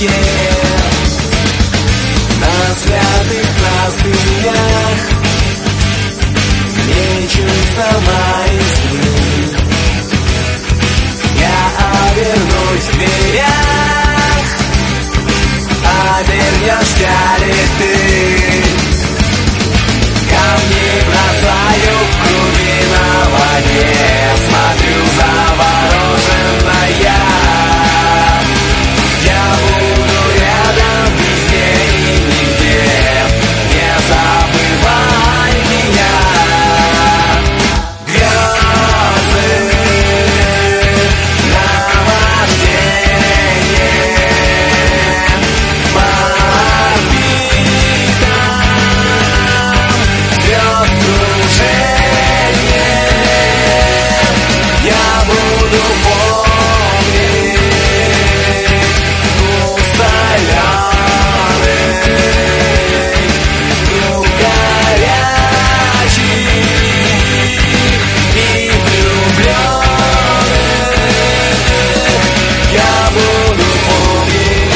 реке, на святых простынях мечутся мои сны. Я обернусь в дверях, обернешься ли ты? Камни бросаю в круги на воде, смотрю завороженная. Я буду рядом везде и нигде, не забывай меня. Грезы, наваждение, по орбитам звезд кружение. Я буду помнить вкус соленый, круг горячих и влюбленных. Я буду помнить.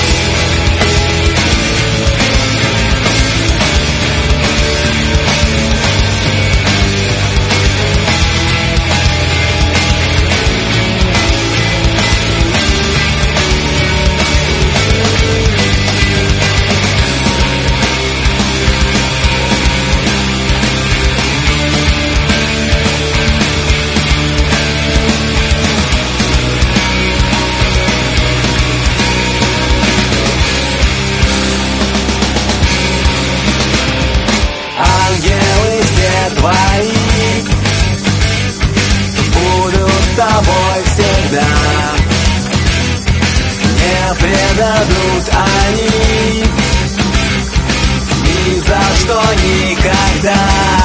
Ангелы все твои будут с тобой всегда. Не предадут они ни за что никогда.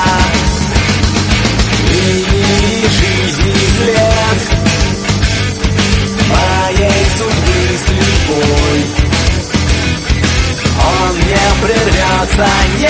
Линии жизни след моей судьбы слепой, он не прервется.